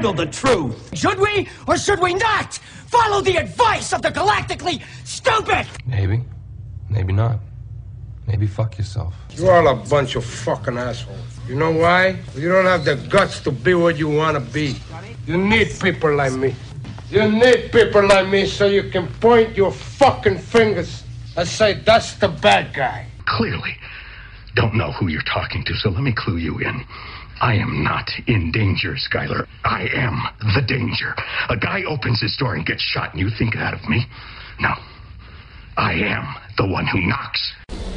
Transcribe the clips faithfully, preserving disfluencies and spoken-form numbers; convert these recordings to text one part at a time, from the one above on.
handle the truth. Should we or should we not follow the advice of the galactically stupid? Maybe. Maybe not. Maybe fuck yourself. You're all a bunch of fucking assholes. You know why? You don't have the guts to be what you want to be. You need people like me. You need people like me so you can point your fucking fingers and say, that's the bad guy. Clearly don't know who you're talking to, so let me clue you in. I am not in danger, Skyler. I am the danger. A guy opens his door and gets shot, and you think that of me? No. I am the one who knocks.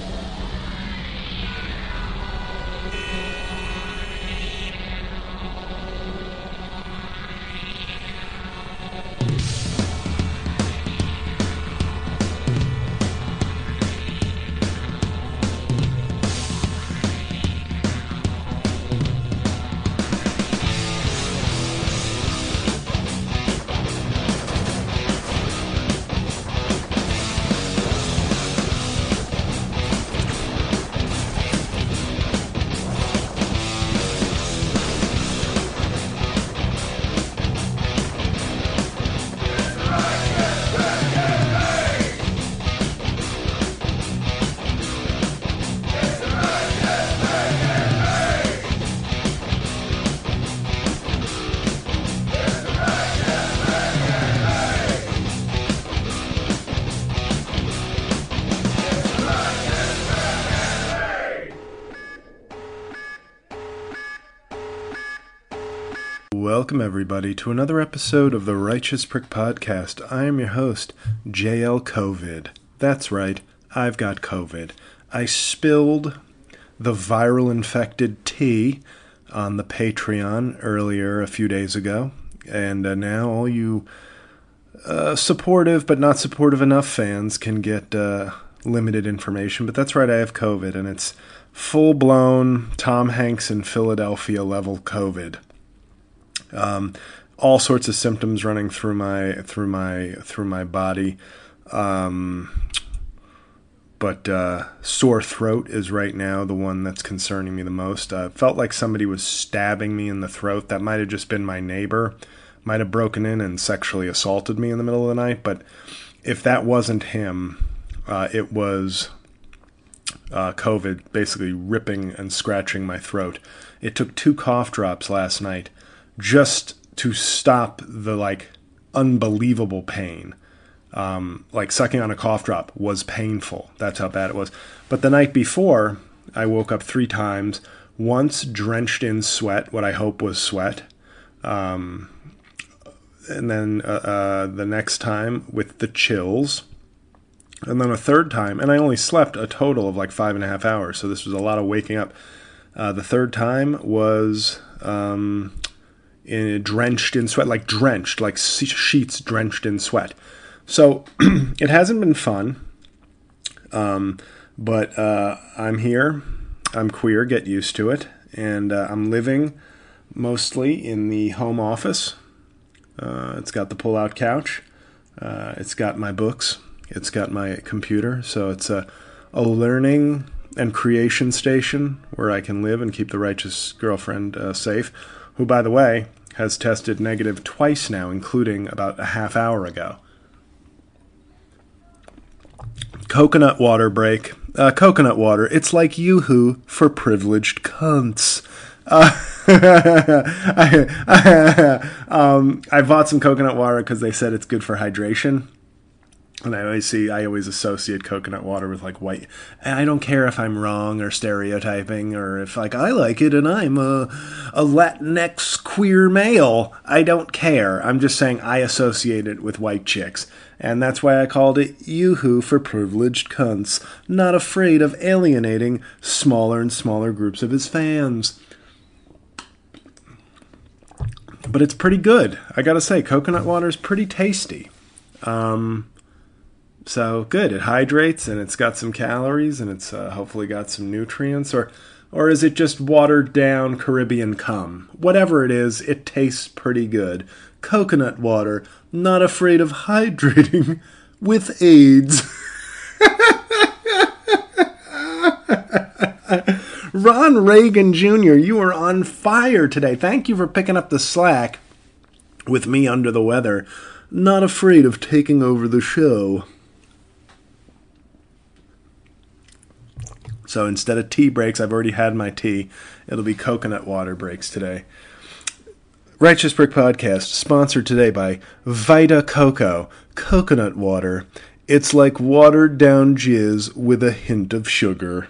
Welcome, everybody, to another episode of the Righteous Prick Podcast. I am your host, J L COVID. That's right, I've got COVID. I spilled the viral infected tea on the Patreon earlier a few days ago, and uh, now all you uh, supportive but not supportive enough fans can get uh, limited information. But that's right, I have COVID, and it's full-blown Tom Hanks in Philadelphia level COVID. Um, all sorts of symptoms running through my through my through my body, um, but uh, sore throat is right now the one that's concerning me the most. Uh, felt like somebody was stabbing me in the throat. That might have just been my neighbor, might have broken in and sexually assaulted me in the middle of the night. But if that wasn't him, uh, it was uh, COVID basically ripping and scratching my throat. It took two cough drops last night just to stop the, like, unbelievable pain. Um, like, sucking on a cough drop was painful. That's how bad it was. But the night before, I woke up three times, once drenched in sweat, what I hope was sweat. Um, and then uh, uh, the next time with the chills. And then a third time, and I only slept a total of like five and a half hours, so this was a lot of waking up. Uh, the third time was... Um, In, drenched in sweat, like drenched, like sheets drenched in sweat. So it hasn't been fun, um, but uh, I'm here. I'm queer, get used to it. And uh, I'm living mostly in the home office. Uh, it's got the pull-out couch. Uh, it's got my books. It's got my computer. So it's a, a learning and creation station where I can live and keep the righteous girlfriend uh, safe, who, by the way, has tested negative twice now, including about a half hour ago. Coconut water break. Uh, coconut water. It's like Yoo-hoo for privileged cunts. Uh, I, I, um, I bought some coconut water because they said it's good for hydration. And I always see, I always associate coconut water with like white. And I don't care if I'm wrong or stereotyping or if like I like it and I'm a, a Latinx queer male. I don't care. I'm just saying I associate it with white chicks. And that's why I called it Yoo-hoo for privileged cunts. Not afraid of alienating smaller and smaller groups of his fans. But it's pretty good. I gotta say, coconut water is pretty tasty. Um... So good, it hydrates and it's got some calories and it's uh, hopefully got some nutrients, or or is it just watered down Caribbean cum? Whatever it is, it tastes pretty good. Coconut water, not afraid of hydrating with AIDS. Ron Reagan Junior, you are on fire today. Thank you for picking up the slack with me under the weather, not afraid of taking over the show. So instead of tea breaks, I've already had my tea. It'll be coconut water breaks today. Righteous Prick Podcast, sponsored today by Vita Coco, coconut water. It's like watered down jizz with a hint of sugar.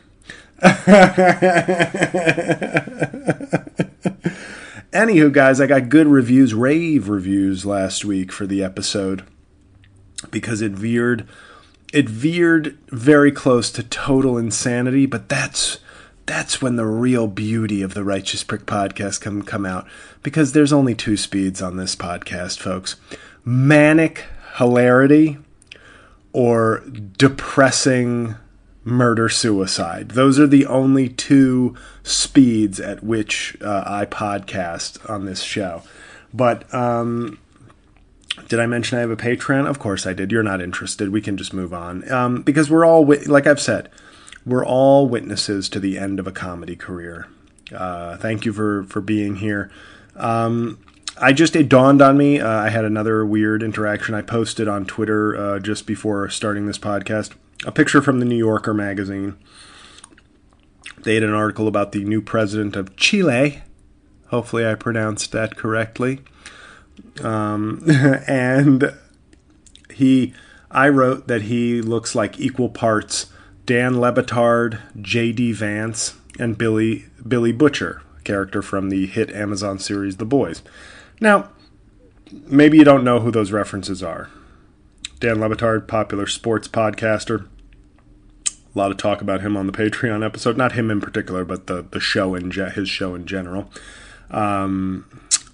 Anywho, guys, I got good reviews, rave reviews last week for the episode because it veered, it veered very close to total insanity. But that's that's when the real beauty of the Righteous Prick Podcast can come out, because there's only two speeds on this podcast, folks: manic hilarity or depressing murder suicide. Those are the only two speeds at which uh, I podcast on this show. But um, did I mention I have a Patreon? Of course I did. You're not interested. We can just move on. Um, because we're all, like I've said, we're all witnesses to the end of a comedy career. Uh, thank you for, for being here. Um, I just, it dawned on me, uh, I had another weird interaction. I posted on Twitter uh, just before starting this podcast a picture from the New Yorker magazine. They had an article about the new president of Chile. Hopefully I pronounced that correctly. Um, and he, I wrote that he looks like equal parts Dan Le Batard, J D Vance, and Billy Billy Butcher, character from the hit Amazon series The Boys. Now, maybe you don't know who those references are. Dan Le Batard, popular sports podcaster. A lot of talk about him on the Patreon episode. Not him in particular, but the, the show in ge- his show in general. Um,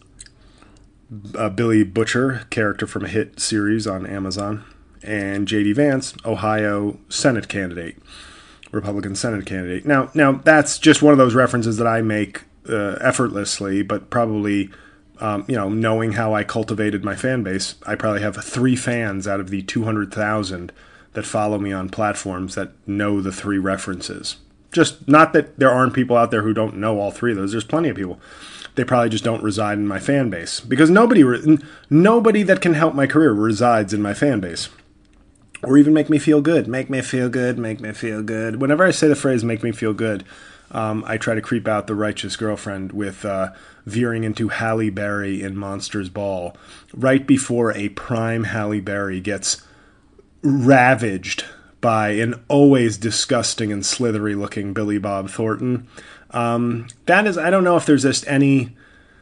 uh, Billy Butcher, character from a hit series on Amazon. And J D Vance, Ohio Senate candidate, Republican Senate candidate. Now, now that's just one of those references that I make uh, effortlessly, but probably... Um, you know, knowing how I cultivated my fan base, I probably have three fans out of the two hundred thousand that follow me on platforms that know the three references. Just not that there aren't people out there who don't know all three of those. There's plenty of people. They probably just don't reside in my fan base, because nobody, re- nobody that can help my career resides in my fan base, or even make me feel good. Make me feel good. Make me feel good. Whenever I say the phrase "make me feel good," um, I try to creep out the righteous girlfriend with. Uh, veering into Halle Berry in Monsters Ball, right before a prime Halle Berry gets ravaged by an always disgusting and slithery-looking Billy Bob Thornton. Um, that is, I don't know if there's just any...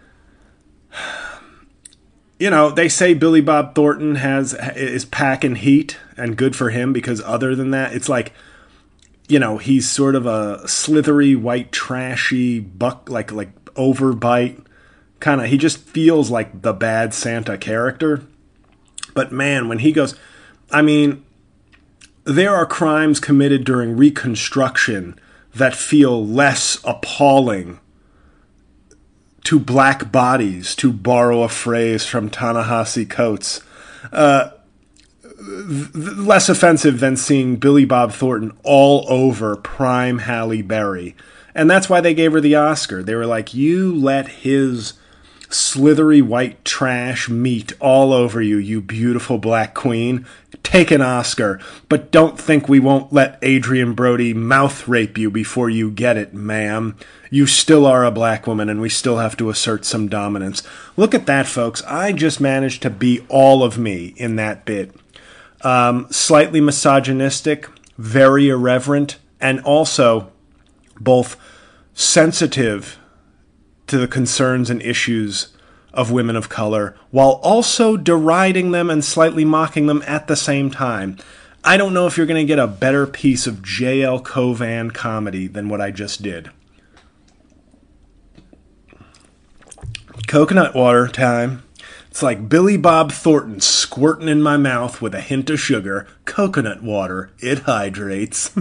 You know, they say Billy Bob Thornton has is packing heat, and good for him, because other than that, it's like... You know, he's sort of a slithery, white, trashy, buck, like like overbite kind of. He just feels like the bad Santa character. But man, when he goes, I mean, there are crimes committed during Reconstruction that feel less appalling to black bodies, to borrow a phrase from Ta-Nehisi Coates. Uh, less offensive than seeing Billy Bob Thornton all over prime Halle Berry. And that's why they gave her the Oscar. They were like, you let his slithery white trash meat all over you, you beautiful black queen. Take an Oscar, but don't think we won't let Adrian Brody mouth rape you before you get it, ma'am. You still are a black woman, and we still have to assert some dominance. Look at that, folks. I just managed to be all of me in that bit. Um, slightly misogynistic, very irreverent, and also both sensitive to the concerns and issues of women of color, while also deriding them and slightly mocking them at the same time. I don't know if you're going to get a better piece of J L Covan comedy than what I just did. Coconut water time. It's like Billy Bob Thornton squirting in my mouth with a hint of sugar. Coconut water. It hydrates.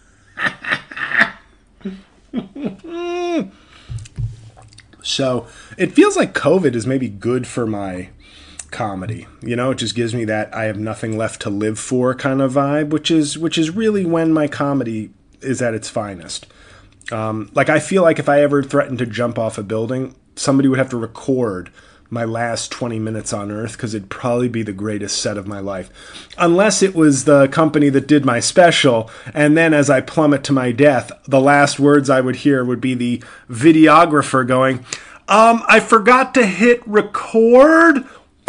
So, it feels like COVID is maybe good for my comedy. You know, it just gives me that I have nothing left to live for kind of vibe, which is which is really when my comedy is at its finest. Um, like, I feel like if I ever threatened to jump off a building, somebody would have to record my last twenty minutes on Earth, because it'd probably be the greatest set of my life. Unless it was the company that did my special, and then as I plummet to my death, the last words I would hear would be the videographer going, um, I forgot to hit record.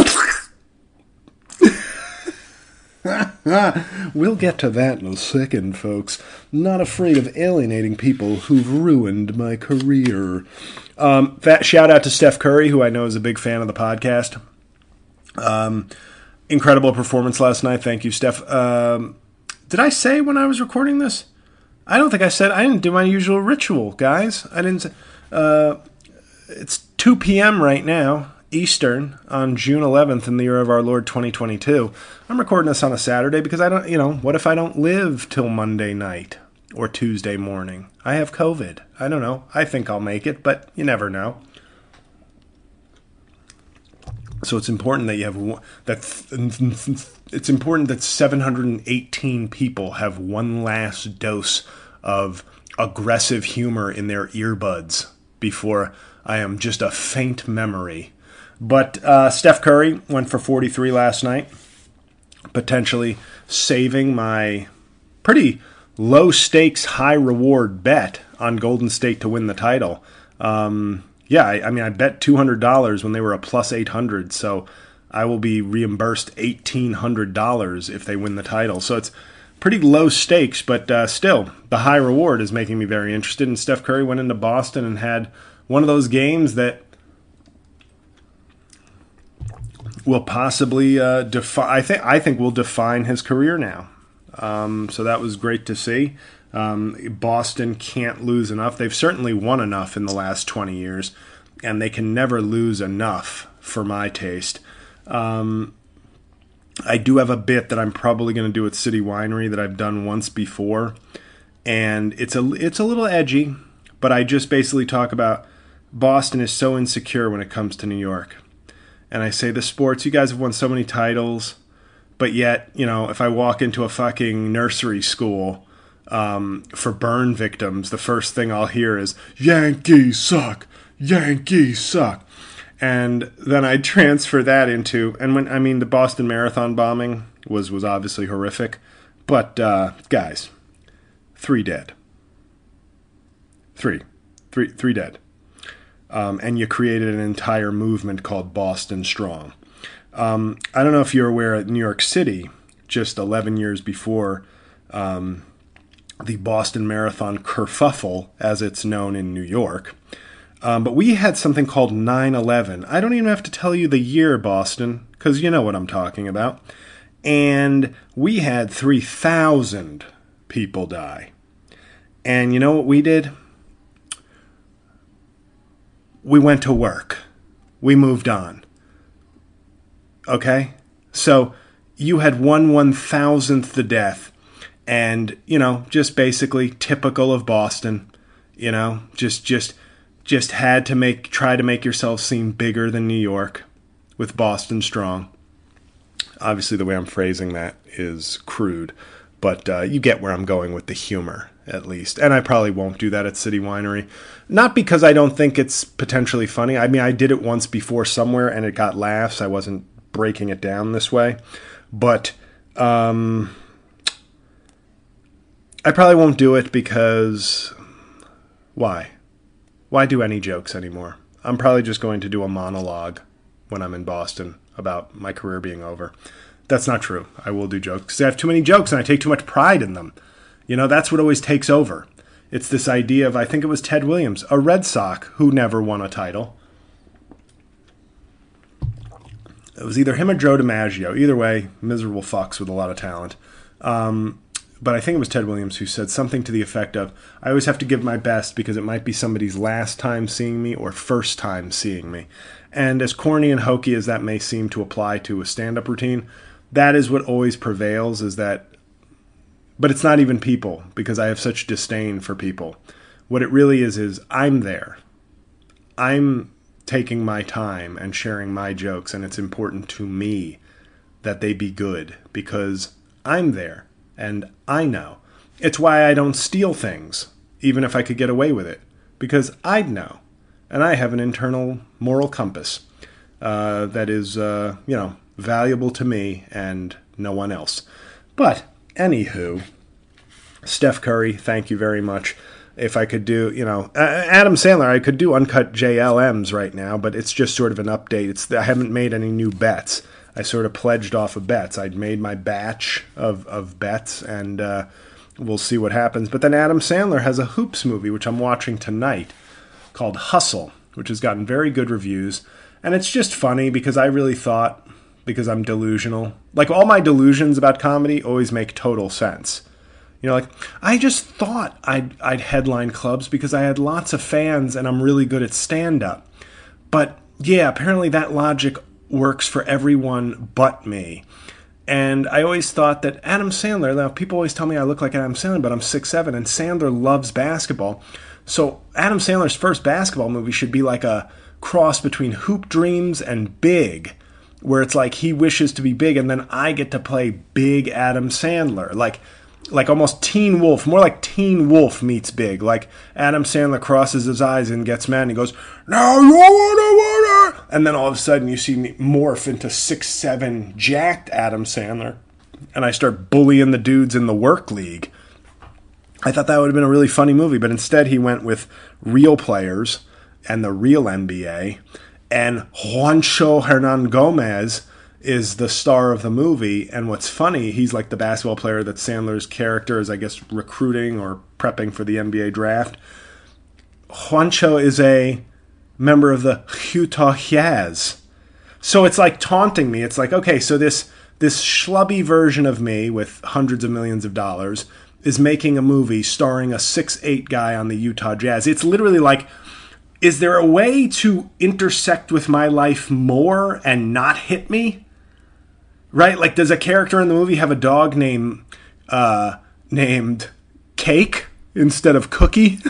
We'll get to that in a second, folks. Not afraid of alienating people who've ruined my career. Um, fat shout out to Steph Curry, who I know is a big fan of the podcast. Um, incredible performance last night. Thank you, Steph. Um, did I say when I was recording this? I don't think I said. I didn't do my usual ritual, guys. I didn't. Uh, it's two p.m. right now, Eastern, on June eleventh in the year of our Lord twenty twenty-two. I'm recording this on a Saturday because I don't, you know, what if I don't live till Monday night or Tuesday morning? I have COVID. I don't know. I think I'll make it, but you never know. So it's important that you have one, that it's important that seven hundred eighteen people have one last dose of aggressive humor in their earbuds before I am just a faint memory. But uh, Steph Curry went for forty-three last night, potentially saving my pretty low-stakes, high-reward bet on Golden State to win the title. Um, yeah, I, I mean, I bet two hundred dollars when they were a plus eight hundred, so I will be reimbursed eighteen hundred dollars if they win the title. So it's pretty low stakes, but uh, still, the high reward is making me very interested. And Steph Curry went into Boston and had one of those games that will possibly uh, define. I think I think will define his career now. Um, so that was great to see. Um, Boston can't lose enough. They've certainly won enough in the last twenty years, and they can never lose enough for my taste. Um, I do have a bit that I'm probably going to do at City Winery that I've done once before, and it's a it's a little edgy, but I just basically talk about Boston is so insecure when it comes to New York. And I say the sports, you guys have won so many titles, but yet, you know, if I walk into a fucking nursery school um, for burn victims, the first thing I'll hear is, Yankees suck, Yankees suck. And then I transfer that into, and when, I mean, the Boston Marathon bombing was, was obviously horrific, but uh, guys, three dead. Three. Three, three dead. Um, and you created an entire movement called Boston Strong. Um, I don't know if you're aware, at New York City, just eleven years before um, the Boston Marathon kerfuffle, as it's known in New York, um, but we had something called nine eleven. I don't even have to tell you the year, Boston, because you know what I'm talking about. And we had three thousand people die. And you know what we did? We went to work. We moved on. Okay? So you had one one thousandth the death. And, you know, just basically typical of Boston. You know, just just just had to make try to make yourself seem bigger than New York with Boston Strong. Obviously the way I'm phrasing that is crude, but uh, you get where I'm going with the humor, at least. And I probably won't do that at City Winery. Not because I don't think it's potentially funny. I mean, I did it once before somewhere and it got laughs. I wasn't breaking it down this way. But um, I probably won't do it because why? Why do any jokes anymore? I'm probably just going to do a monologue when I'm in Boston about my career being over. That's not true. I will do jokes because I have too many jokes and I take too much pride in them. You know, that's what always takes over. It's this idea of, I think it was Ted Williams, a Red Sox who never won a title. It was either him or Joe DiMaggio. Either way, miserable fucks with a lot of talent. Um, but I think it was Ted Williams who said something to the effect of, I always have to give my best because it might be somebody's last time seeing me or first time seeing me. And as corny and hokey as that may seem to apply to a stand-up routine, that is what always prevails, is that. But it's not even people, because I have such disdain for people. What it really is, is I'm there. I'm taking my time and sharing my jokes, and it's important to me that they be good, because I'm there, and I know. It's why I don't steal things, even if I could get away with it, because I'd know, and I have an internal moral compass. uh, that is, uh, you know, valuable to me and no one else. But, anywho, Steph Curry, thank you very much. If I could do, you know, Adam Sandler, I could do Uncut J L Ms right now, but it's just sort of an update. It's I haven't made any new bets. I sort of pledged off of bets. I'd made my batch of, of bets, and uh, we'll see what happens. But then Adam Sandler has a Hoops movie, which I'm watching tonight, called Hustle, which has gotten very good reviews. And it's just funny because I really thought, because I'm delusional, like all my delusions about comedy always make total sense. You know, like, I just thought I'd, I'd headline clubs because I had lots of fans and I'm really good at stand-up. But, yeah, apparently that logic works for everyone but me. And I always thought that Adam Sandler, now people always tell me I look like Adam Sandler, but I'm six seven, and Sandler loves basketball. So Adam Sandler's first basketball movie should be like a cross between Hoop Dreams and Big, where it's like he wishes to be big and then I get to play big Adam Sandler. Like... Like almost Teen Wolf, more like Teen Wolf meets Big. Like Adam Sandler crosses his eyes and gets mad and he goes, "Now you wanna wanna," and then all of a sudden you see me morph into six seven jacked Adam Sandler, and I start bullying the dudes in the work league. I thought that would have been a really funny movie, but instead he went with real players and the real N B A, and Juancho Hernan Gomez is the star of the movie. And what's funny, he's like the basketball player that Sandler's character is, I guess, recruiting or prepping for the N B A draft. Juancho is a member of the Utah Jazz. So it's like taunting me. It's like, okay, so this this schlubby version of me with hundreds of millions of dollars is making a movie starring a six eight guy on the Utah Jazz. It's literally like, is there a way to intersect with my life more and not hit me? Right? Like, does a character in the movie have a dog named uh, named Cake instead of Cookie?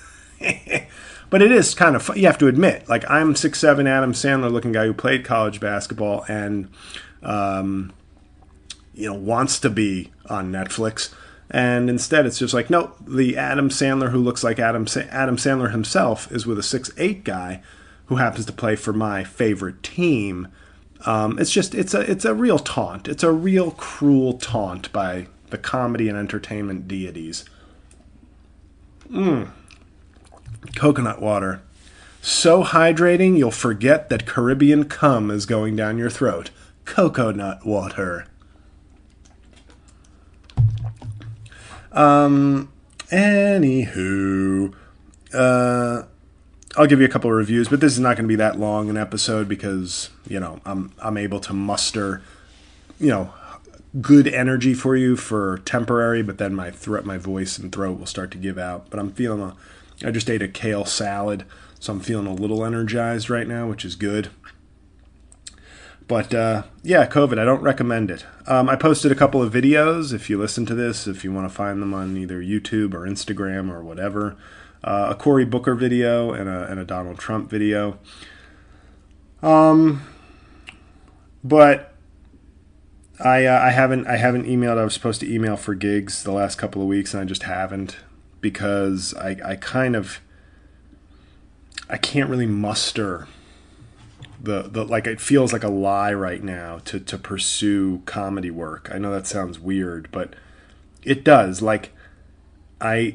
But it is kind of fun. You have to admit, like, I'm six seven Adam Sandler looking guy who played college basketball and, um, you know, wants to be on Netflix. And instead it's just like, no, the Adam Sandler who looks like Adam Sa- Adam Sandler himself is with a six eight guy who happens to play for my favorite team. Um, it's just, it's a it's a real taunt. It's a real cruel taunt by the comedy and entertainment deities. Mmm. Coconut water. So hydrating you'll forget that Caribbean cum is going down your throat. Coconut water. Um, anywho, uh, I'll give you a couple of reviews, but this is not going to be that long an episode because, you know, I'm, I'm able to muster, you know, good energy for you for temporary, but then my throat, my voice and throat will start to give out. But I'm feeling a, I just ate a kale salad, so I'm feeling a little energized right now, which is good. But, uh, yeah, COVID, I don't recommend it. Um, I posted a couple of videos. If you listen to this, if you want to find them on either YouTube or Instagram or whatever. Uh, a Cory Booker video and a, and a Donald Trump video. Um, but I uh, I haven't I haven't emailed. I was supposed to email for gigs the last couple of weeks, and I just haven't because I I kind of I can't really muster the the like it feels like a lie right now to to pursue comedy work. I know that sounds weird, but it does. Like I.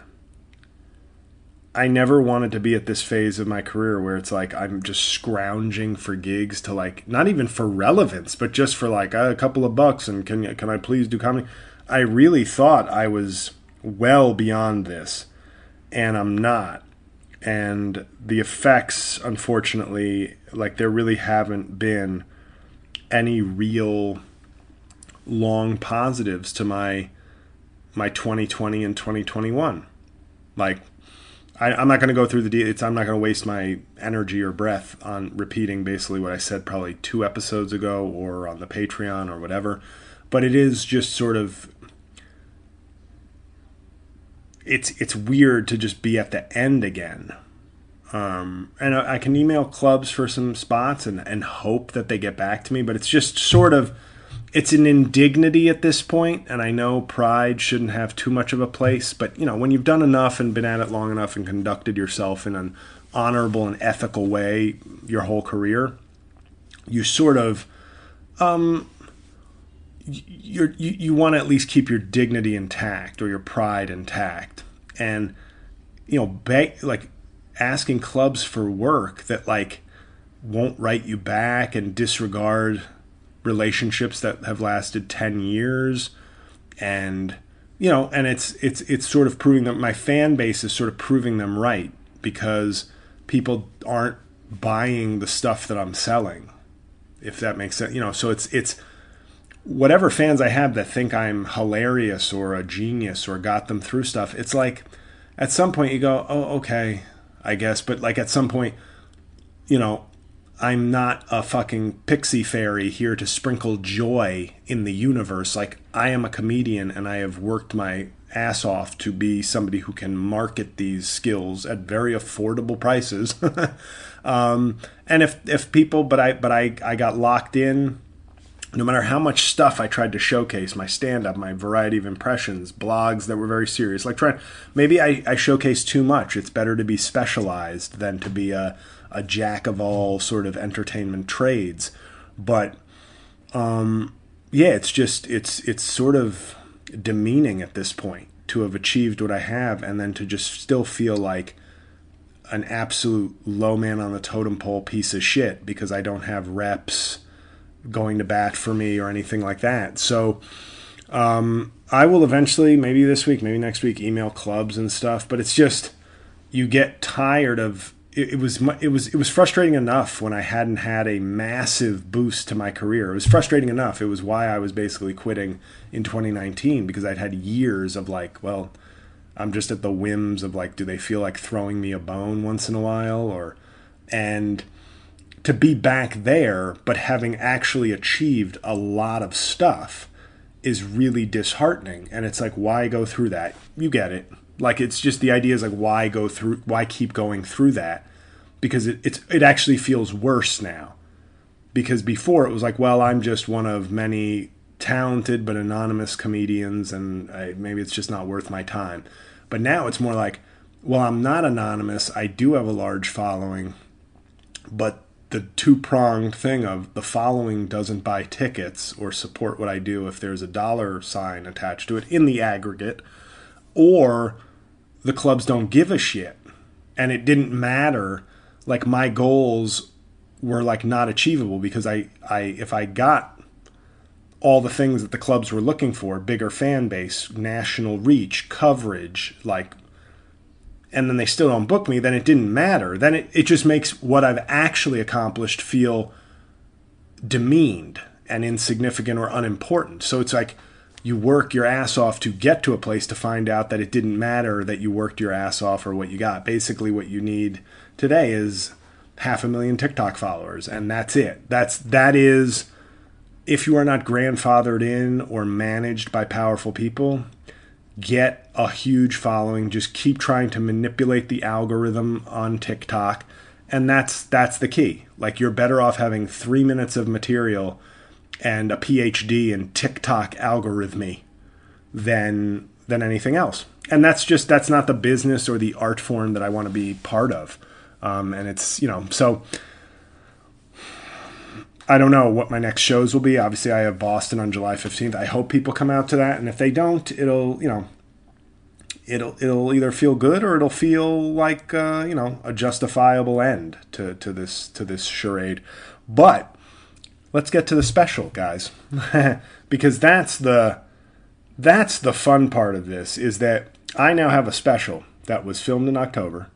I never wanted to be at this phase of my career where it's like I'm just scrounging for gigs to like, not even for relevance, but just for like a couple of bucks and can can I please do comedy? I really thought I was well beyond this, and I'm not. And the effects, unfortunately, like there really haven't been any real long positives to my my twenty twenty and twenty twenty-one. Like, I, I'm not going to go through the de- it's I'm not going to waste my energy or breath on repeating basically what I said probably two episodes ago or on the Patreon or whatever. But it is just sort of it's it's weird to just be at the end again. Um, and I, I can email clubs for some spots and, and hope that they get back to me, but it's just sort of it's an indignity at this point, and I know pride shouldn't have too much of a place, but, you know, when you've done enough and been at it long enough and conducted yourself in an honorable and ethical way your whole career, you sort of, um, you're, you you want to at least keep your dignity intact or your pride intact, and you know, beg, like asking clubs for work that like won't write you back and disregard relationships that have lasted ten years, and you know, and it's it's it's sort of proving that my fan base is sort of proving them right, because people aren't buying the stuff that I'm selling, if that makes sense. You know, so it's it's whatever fans I have that think I'm hilarious or a genius or got them through stuff. It's like at some point you go, oh, okay, I guess. But like at some point, you know, I'm not a fucking pixie fairy here to sprinkle joy in the universe. Like, I am a comedian and I have worked my ass off to be somebody who can market these skills at very affordable prices. um, and if, if people, but I, but I, I got locked in. No matter how much stuff I tried to showcase, my stand-up, my variety of impressions, blogs that were very serious. Like, trying, maybe I, I showcase too much. It's better to be specialized than to be a, a jack of all sort of entertainment trades. But, um, yeah, it's just, it's it's sort of demeaning at this point to have achieved what I have and then to just still feel like an absolute low man on the totem pole piece of shit because I don't have reps going to bat for me or anything like that. So um, I will eventually, maybe this week, maybe next week, email clubs and stuff. But it's just, you get tired of it. It was it was it was frustrating enough when I hadn't had a massive boost to my career. It was frustrating enough. It was why I was basically quitting in twenty nineteen, because I'd had years of like, well, I'm just at the whims of like, do they feel like throwing me a bone once in a while, or and. To be back there, but having actually achieved a lot of stuff is really disheartening. And it's like, why go through that? You get it. Like, it's just the idea is like, why go through, why keep going through that? Because it, it's, it actually feels worse now. Because before it was like, well, I'm just one of many talented but anonymous comedians, and I, maybe it's just not worth my time. But now it's more like, well, I'm not anonymous. I do have a large following, but the two-pronged thing of the following doesn't buy tickets or support what I do if there's a dollar sign attached to it in the aggregate, or the clubs don't give a shit. And it didn't matter. Like, my goals were like not achievable because I, I if I got all the things that the clubs were looking for, bigger fan base, national reach, coverage, like, and then they still don't book me, then it didn't matter. Then it, it just makes what I've actually accomplished feel demeaned and insignificant or unimportant. So it's like you work your ass off to get to a place to find out that it didn't matter that you worked your ass off or what you got. Basically what you need today is half a million TikTok followers, and that's it. That's, that is, if you are not grandfathered in or managed by powerful people, get a huge following. Just keep trying to manipulate the algorithm on TikTok, and that's that's the key. Like, you're better off having three minutes of material and a P H D in TikTok algorithmy than than anything else. And that's just that's not the business or the art form that I want to be part of. Um, and it's, you know, so I don't know what my next shows will be. Obviously, I have Boston on July fifteenth. I hope people come out to that, and if they don't, it'll, you know, it'll it'll either feel good or it'll feel like uh, you know, a justifiable end to to this to this charade. But let's get to the special, guys, because that's the that's the fun part of this, is that I now have a special that was filmed in October.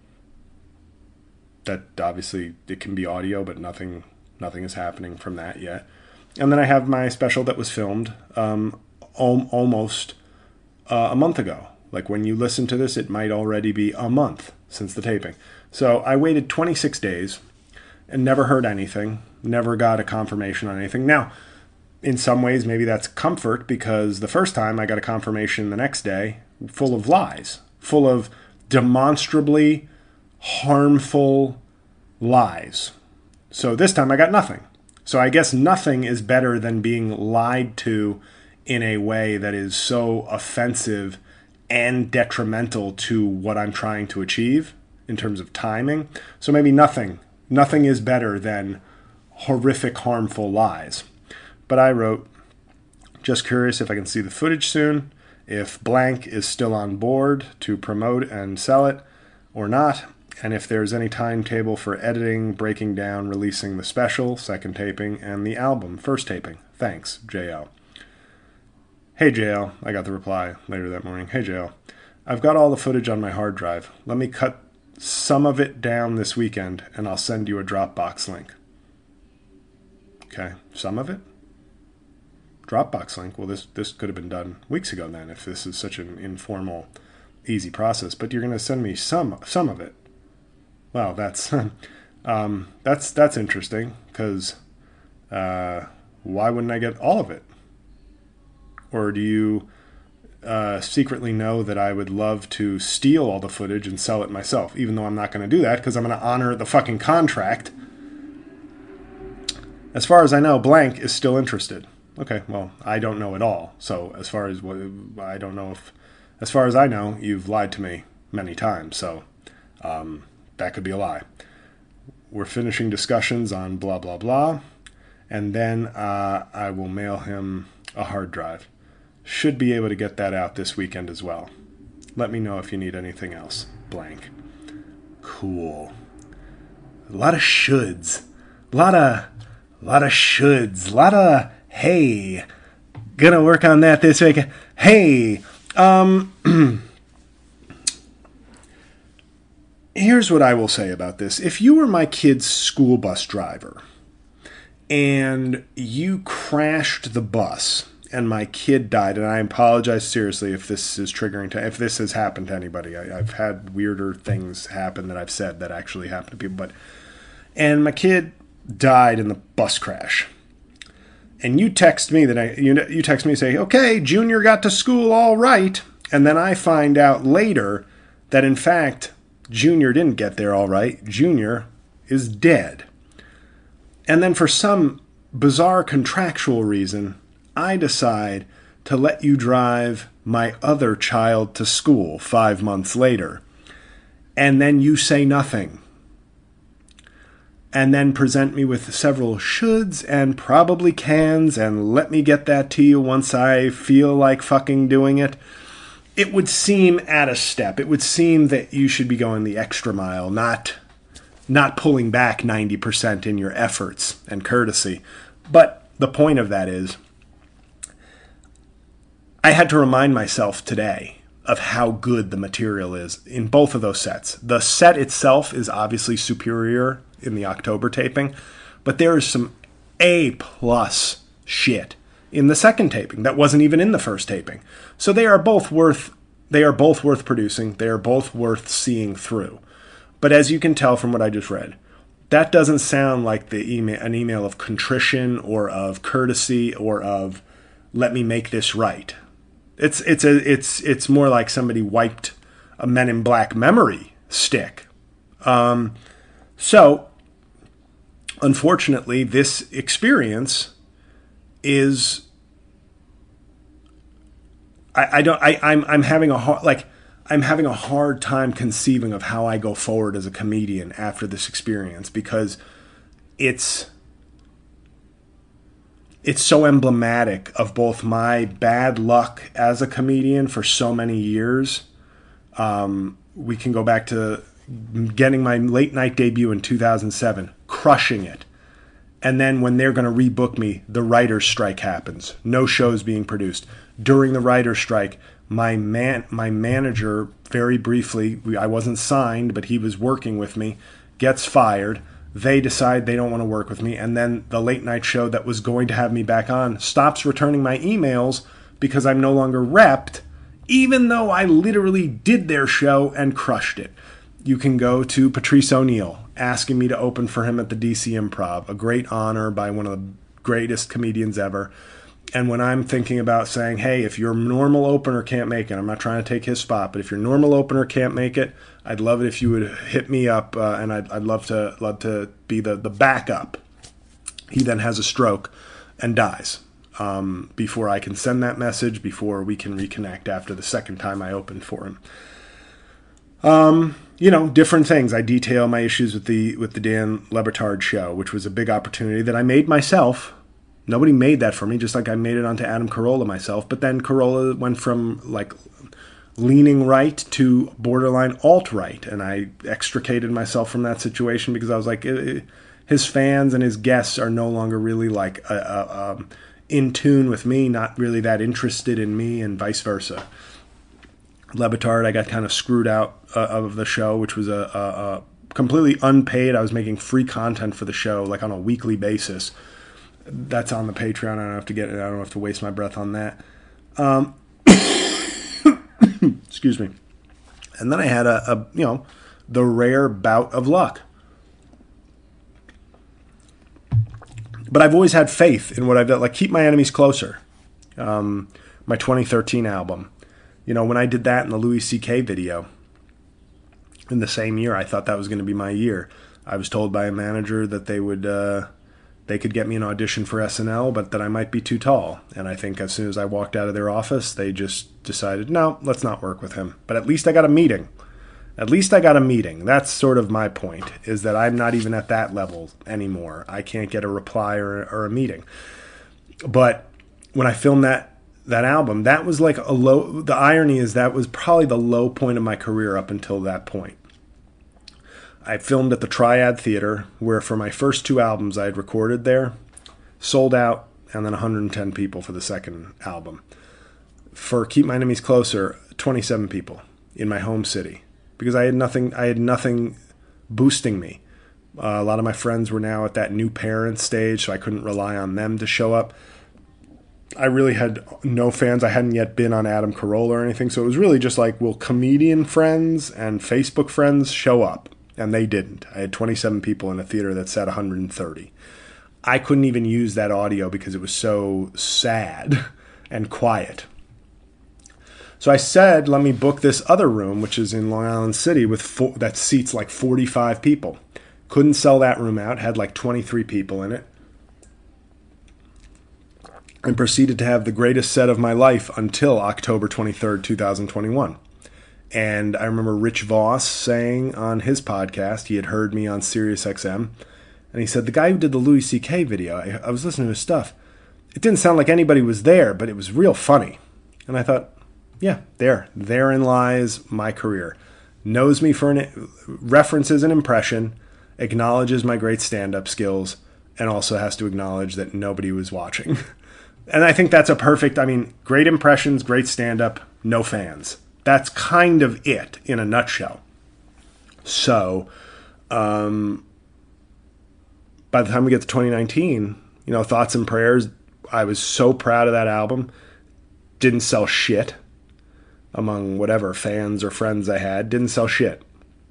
That obviously it can be audio, but nothing. Nothing is happening from that yet. And then I have my special that was filmed um, al- almost uh, a month ago. Like, when you listen to this, it might already be a month since the taping. So I waited twenty-six days and never heard anything, never got a confirmation on anything. Now, in some ways, maybe that's comfort, because the first time I got a confirmation the next day full of lies, full of demonstrably harmful lies. So this time I got nothing. So I guess nothing is better than being lied to in a way that is so offensive and detrimental to what I'm trying to achieve in terms of timing. So maybe nothing. Nothing is better than horrific, harmful lies. But I wrote, just curious if I can see the footage soon, if blank is still on board to promote and sell it or not, and if there's any timetable for editing, breaking down, releasing the special, second taping, and the album, first taping. Thanks, J L. Hey, J L. I got the reply later that morning. Hey, J L. I've got all the footage on my hard drive. Let me cut some of it down this weekend, and I'll send you a Dropbox link. Okay, some of it? Dropbox link? Well, this this could have been done weeks ago then, if this is such an informal, easy process. But you're going to send me some some of it. Wow, that's um, that's that's interesting, because uh, why wouldn't I get all of it? Or do you uh, secretly know that I would love to steal all the footage and sell it myself, even though I'm not going to do that because I'm going to honor the fucking contract? As far as I know, blank is still interested. Okay, well, I don't know at all. So as far as what I don't know if, as far as I know, you've lied to me many times. So um, that could be a lie. We're finishing discussions on blah, blah, blah. And then uh, I will mail him a hard drive. Should be able to get that out this weekend as well. Let me know if you need anything else. Blank. Cool. A lot of shoulds. A lot of, a lot of shoulds. A lot of, hey, gonna work on that this week. Hey, um, here's what I will say about this. If you were my kid's school bus driver and you crashed the bus and my kid died, and I apologize seriously if this is triggering to, if this has happened to anybody. I, I've had weirder things happen that I've said that actually happened to people, but, and my kid died in the bus crash. And you text me that I, you, you text me and say, okay, Junior got to school all right. And then I find out later that in fact, Junior didn't get there all right. Junior is dead. And then for some bizarre contractual reason, I decide to let you drive my other child to school five months later. And then you say nothing. And then present me with several shoulds and probably cans and let me get that to you once I feel like fucking doing it. It would seem at a step. It would seem that you should be going the extra mile, not not pulling back ninety percent in your efforts and courtesy. But the point of that is, I had to remind myself today of how good the material is in both of those sets. The set itself is obviously superior in the October taping, but there is some A-plus shit in the second taping that wasn't even in the first taping. So they are both worth they are both worth producing. They are both worth seeing through. But as you can tell from what I just read, that doesn't sound like the email, an email of contrition or of courtesy or of let me make this right. It's it's a it's it's more like somebody wiped a Men in Black memory stick. Um, so unfortunately, this experience is I, I don't I, I'm I'm having a hard like I'm having a hard time conceiving of how I go forward as a comedian after this experience, because it's it's so emblematic of both my bad luck as a comedian for so many years. Um, we can go back to getting my late night debut in two thousand seven, crushing it. And then when they're going to rebook me, the writer's strike happens. No shows being produced. During the writer's strike, my man, my manager, very briefly, I wasn't signed, but he was working with me, gets fired. They decide they don't want to work with me. And then the late night show that was going to have me back on stops returning my emails because I'm no longer repped, even though I literally did their show and crushed it. You can go to Patrice O'Neill asking me to open for him at the D C Improv, a great honor by one of the greatest comedians ever. And when I'm thinking about saying, hey, if your normal opener can't make it, I'm not trying to take his spot, but if your normal opener can't make it, I'd love it if you would hit me up, uh, and I'd, I'd love to love to be the, the backup. He then has a stroke and dies um, before I can send that message, before we can reconnect after the second time I opened for him. Um, you know, different things. I detail my issues with the with the Dan Le Batard show, which was a big opportunity that I made myself. Nobody made that for me, just like I made it onto Adam Carolla myself. But then Carolla went from like leaning right to borderline alt-right, and I extricated myself from that situation because I was like, it, his fans and his guests are no longer really like a, a, um, in tune with me, not really that interested in me, and vice versa. Le Batard, I got kind of screwed out uh, of the show, which was a, a, a completely unpaid. I was making free content for the show, like on a weekly basis. That's on the Patreon. I don't have to get it. I don't have to waste my breath on that. Um, excuse me. And then I had a, a, you know, the rare bout of luck. But I've always had faith in what I've done. Like Keep My Enemies Closer, um, my twenty thirteen album. You know, when I did that in the Louis C K video in the same year, I thought that was going to be my year. I was told by a manager that they would, uh, they could get me an audition for S N L, but that I might be too tall. And I think as soon as I walked out of their office, they just decided, no, let's not work with him. But at least I got a meeting. At least I got a meeting. That's sort of my point, is that I'm not even at that level anymore. I can't get a reply or, or a meeting. But when I filmed that that album, that was like a low, the irony is that was probably the low point of my career up until that point. I filmed at the Triad Theater, where for my first two albums I had recorded there, sold out, and then one hundred ten people for the second album. For Keep My Enemies Closer, twenty-seven people in my home city, because I had nothing. I had nothing boosting me. Uh, a lot of my friends were now at that new parent stage, so I couldn't rely on them to show up. I really had no fans. I hadn't yet been on Adam Carolla or anything, so it was really just like, will comedian friends and Facebook friends show up? And they didn't. I had twenty-seven people in a theater that sat one hundred thirty. I couldn't even use that audio because it was so sad and quiet. So I said, let me book this other room, which is in Long Island City, with four, that seats like forty-five people. Couldn't sell that room out. Had like twenty-three people in it. And proceeded to have the greatest set of my life until October twenty-third, twenty twenty-one. And I remember Rich Voss saying on his podcast, he had heard me on Sirius X M, and he said, the guy who did the Louis C K video, I, I was listening to his stuff. It didn't sound like anybody was there, but it was real funny. And I thought, yeah, there. Therein lies my career. Knows me for an, references an impression, acknowledges my great stand-up skills, and also has to acknowledge that nobody was watching. And I think that's a perfect, I mean, great impressions, great stand-up, no fans. That's kind of it in a nutshell. So, um, by the time we get to twenty nineteen, you know, Thoughts and Prayers, I was so proud of that album. Didn't sell shit among whatever fans or friends I had. Didn't sell shit.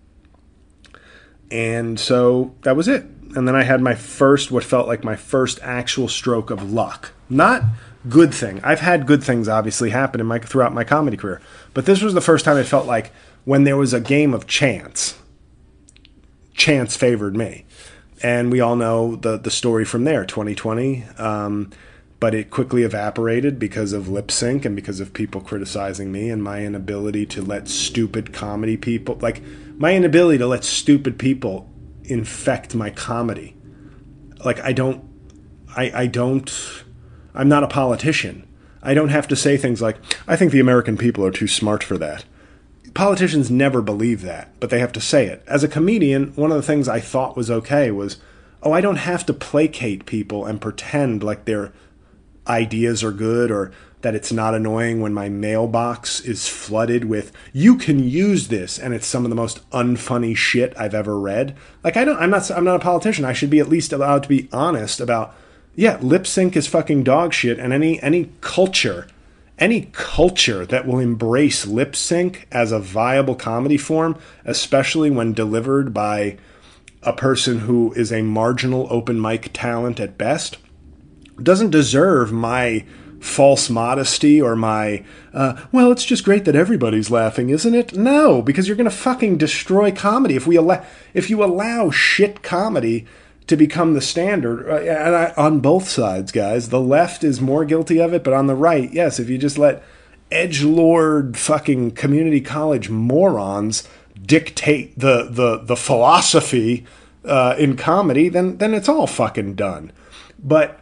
And so that was it. And then I had my first, what felt like my first actual stroke of luck. Not good thing. I've had good things obviously happen in my throughout my comedy career. But this was the first time it felt like when there was a game of chance. Chance favored me. And we all know the the story from there, twenty twenty. Um, but it quickly evaporated because of lip sync and because of people criticizing me and my inability to let stupid comedy people, like my inability to let stupid people infect my comedy. Like I don't, I, I don't, I'm not a politician. I don't have to say things like, I think the American people are too smart for that. Politicians never believe that, but they have to say it. As a comedian, one of the things I thought was okay was, oh, I don't have to placate people and pretend like their ideas are good or that it's not annoying when my mailbox is flooded with, you can use this, and it's some of the most unfunny shit I've ever read. Like, I don't, I'm not, I'm not a politician. I should be at least allowed to be honest about, yeah, lip sync is fucking dog shit, and any, any culture, any culture that will embrace lip sync as a viable comedy form, especially when delivered by a person who is a marginal open mic talent at best, doesn't deserve my false modesty or my, uh, well, it's just great that everybody's laughing, isn't it? No, because you're going to fucking destroy comedy. If we allow, if you allow shit comedy to become the standard, uh, and I, on both sides, guys, the left is more guilty of it, but on the right, yes, if you just let edgelord fucking community college morons dictate the the the philosophy uh, in comedy, then then it's all fucking done. But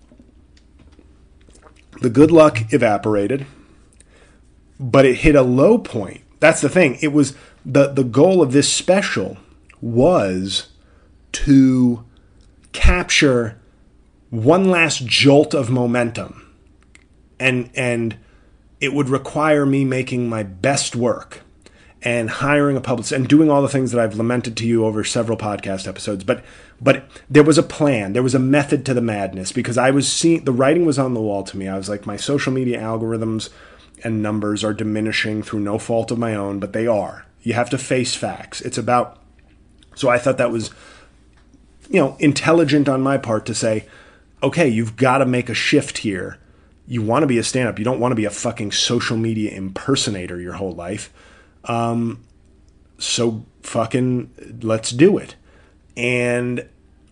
the good luck evaporated, but it hit a low point. That's the thing. It was the the goal of this special was to capture one last jolt of momentum, and and it would require me making my best work and hiring a publicist and doing all the things that I've lamented to you over several podcast episodes. But but there was a plan. There was a method to the madness, because I was seeing, the writing was on the wall to me. I was like, my social media algorithms and numbers are diminishing through no fault of my own, but they are. You have to face facts. It's about, so I thought that was, you know, intelligent on my part to say, okay, you've got to make a shift here. You want to be a stand-up. You don't want to be a fucking social media impersonator your whole life. Um, so fucking let's do it. And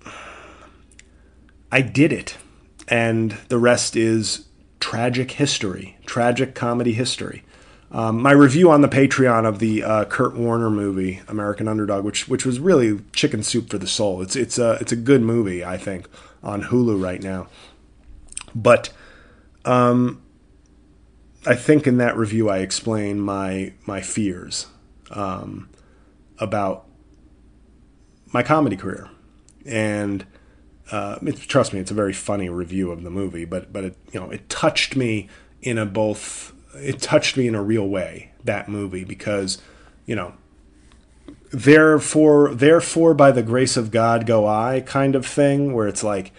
I did it. And the rest is tragic history, tragic comedy history. Um, my review on the Patreon of the uh, Kurt Warner movie, American Underdog, which which was really chicken soup for the soul. It's it's a it's a good movie, I think, on Hulu right now. But um, I think in that review I explain my my fears um, about my comedy career, and uh, it, trust me, it's a very funny review of the movie. But but it, you know, it touched me in a both. It touched me in a real way, that movie, because, you know, therefore, therefore, by the grace of God go I kind of thing, where it's like,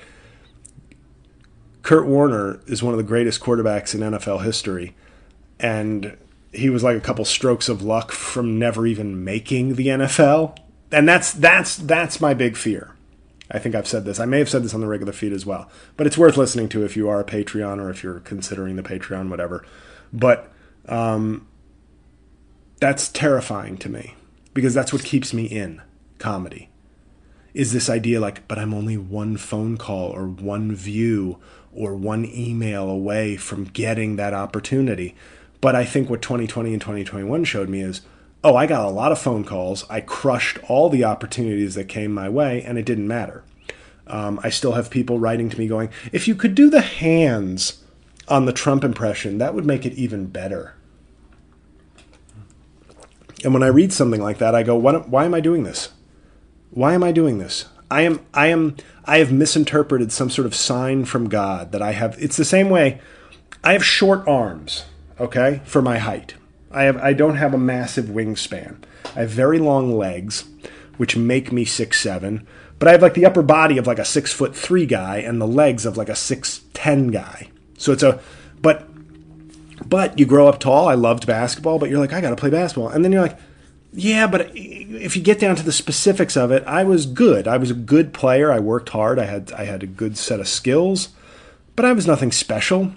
Kurt Warner is one of the greatest quarterbacks in N F L history, and he was like a couple strokes of luck from never even making the N F L, and that's that's that's my big fear. I think I've said this. I may have said this on the regular feed as well, but it's worth listening to if you are a Patreon or if you're considering the Patreon, whatever. But um, that's terrifying to me, because that's what keeps me in comedy, is this idea like, but I'm only one phone call or one view or one email away from getting that opportunity. But I think what twenty twenty and twenty twenty-one showed me is, oh, I got a lot of phone calls. I crushed all the opportunities that came my way, and it didn't matter. Um, I still have people writing to me going, if you could do the hands on the Trump impression, that would make it even better. And when I read something like that, I go, why, why am I doing this? Why am I doing this? I am, I am, I have misinterpreted some sort of sign from God that I have. It's the same way. I have short arms, okay, for my height. I have, I don't have a massive wingspan. I have very long legs, which make me six seven, but I have like the upper body of like a six foot three guy and the legs of like a six ten guy. So it's a, but, but you grow up tall. I loved basketball, but you're like, I got to play basketball. And then you're like, yeah, but if you get down to the specifics of it, I was good. I was a good player. I worked hard. I had, I had a good set of skills, but I was nothing special.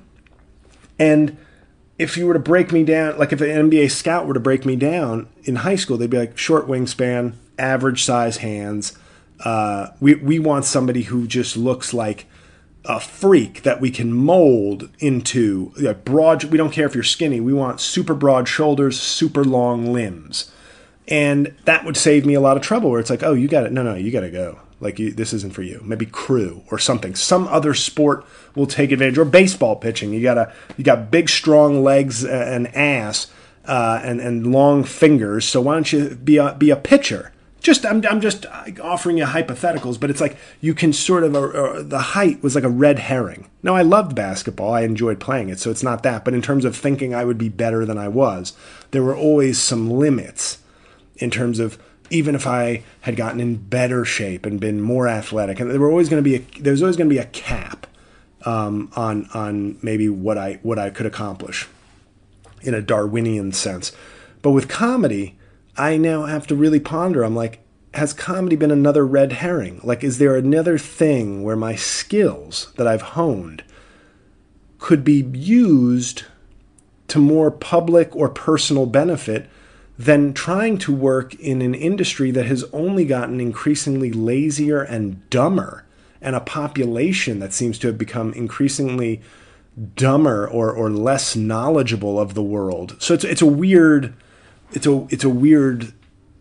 And if you were to break me down, like if an N B A scout were to break me down in high school, they'd be like, short wingspan, average size hands. Uh, we, we want somebody who just looks like a freak that we can mold into like broad. We don't care if you're skinny. We want super broad shoulders, super long limbs. And that would save me a lot of trouble where it's like, oh, you got it. No, no, you got to go. Like, you, this isn't for you. Maybe crew or something. Some other sport will take advantage. Or baseball pitching. You got a, you got big, strong legs and ass uh, and and long fingers. So why don't you be a be a pitcher? Just I'm I'm just offering you hypotheticals, but it's like you can sort of uh, uh, the height was like a red herring. Now, I loved basketball. I enjoyed playing it, so it's not that. But in terms of thinking I would be better than I was, there were always some limits in terms of, even if I had gotten in better shape and been more athletic, and there were always going to be a, there was always going to be a cap um, on on maybe what I what I could accomplish in a Darwinian sense. But with comedy, I now have to really ponder. I'm like, has comedy been another red herring? Like, is there another thing where my skills that I've honed could be used to more public or personal benefit than trying to work in an industry that has only gotten increasingly lazier and dumber, and a population that seems to have become increasingly dumber or, or less knowledgeable of the world? So it's it's a weird, it's a it's a weird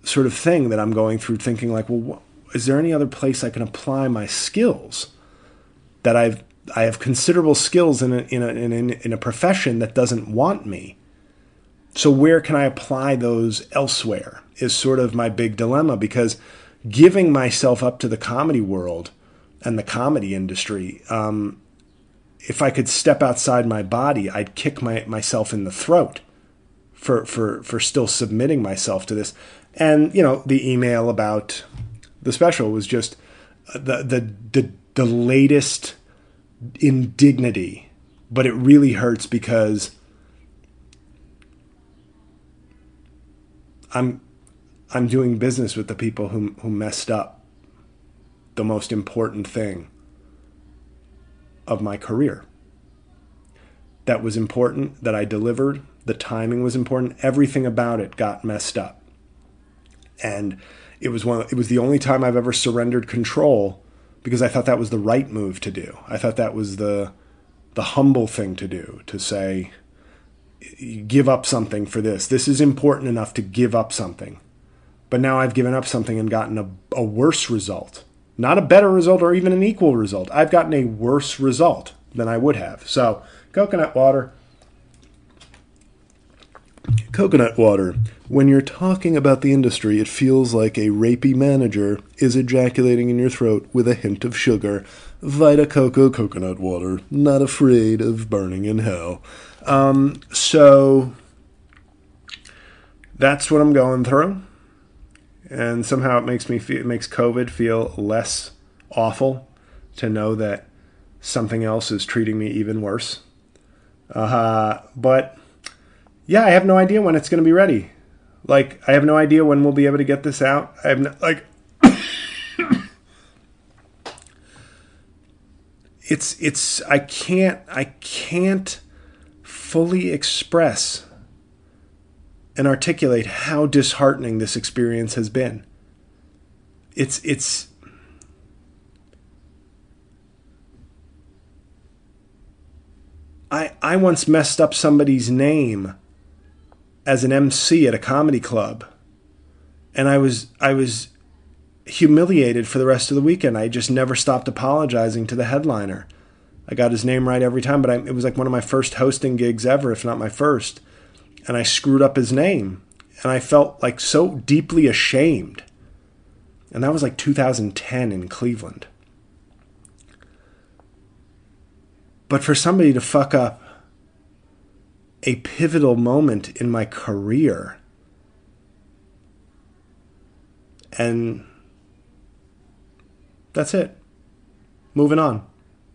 sort of thing that I'm going through, thinking like, well, wh- is there any other place I can apply my skills? That I've I have considerable skills in a, in a in a, in a profession that doesn't want me. So where can I apply those elsewhere is sort of my big dilemma, because giving myself up to the comedy world and the comedy industry, um, if I could step outside my body, I'd kick my, myself in the throat for, for, for still submitting myself to this. And, you know, the email about the special was just the, the, the, the latest indignity, but it really hurts because I'm, I'm doing business with the people who, who messed up the most important thing of my career. That was important, that I delivered. The timing was important. Everything about it got messed up. And it was one, it was the only time I've ever surrendered control, because I thought that was the right move to do. I thought that was the the humble thing to do, to say, give up something for this. This is important enough to give up something. But now I've given up something and gotten a, a worse result. Not a better result or even an equal result. I've gotten a worse result than I would have. So, coconut water. Coconut water. When you're talking about the industry, it feels like a rapey manager is ejaculating in your throat with a hint of sugar. Vita Coco coconut water. Not afraid of burning in hell. Um, so, that's what I'm going through. And somehow it makes me feel, it makes COVID feel less awful to know that something else is treating me even worse. Uh, but yeah, I have no idea when it's going to be ready. Like, I have no idea when we'll be able to get this out. I have no, like, it's, it's, I can't, I can't fully express and articulate how disheartening this experience has been. It's, it's, I, I once messed up somebody's name as an M C at a comedy club, and I was, I was humiliated for the rest of the weekend. I just never stopped apologizing to the headliner. I got his name right every time, but I, it was like one of my first hosting gigs ever, if not my first. And I screwed up his name. And I felt like so deeply ashamed. And that was like two thousand ten in Cleveland. But for somebody to fuck up a pivotal moment in my career, and that's it. Moving on.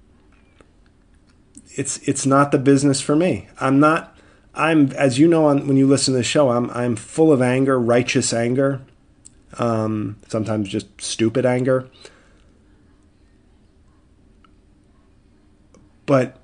It's it's not the business for me. I'm not... I'm, as you know, on, when you listen to the show, I'm I'm full of anger, righteous anger, um, sometimes just stupid anger. But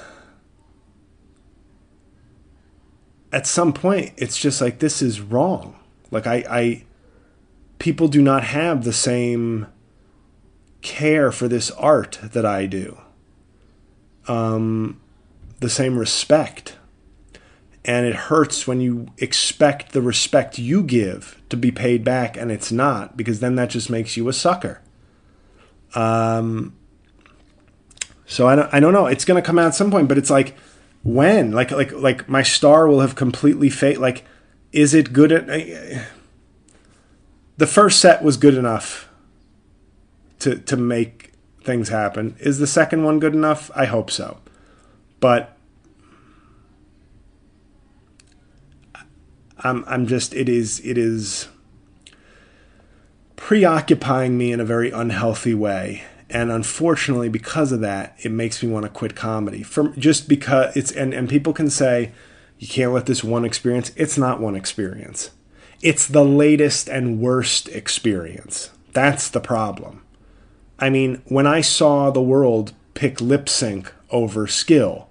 at some point, it's just like, this is wrong. Like I, I, people do not have the same care for this art that I do, um, the same respect. And it hurts when you expect the respect you give to be paid back and it's not, because then that just makes you a sucker. Um, so I don't, I don't know. It's going to come out at some point, but it's like, when? Like, like, like my star will have completely faded. Like, is it good at... Uh, the first set was good enough to to make things happen. Is the second one good enough? I hope so. But I'm I'm just it is it is preoccupying me in a very unhealthy way, and unfortunately because of that, it makes me want to quit comedy. For just because it's and, and people can say you can't let this one experience. It's not one experience. It's the latest and worst experience. That's the problem. I mean, when I saw the world pick lip sync over skill,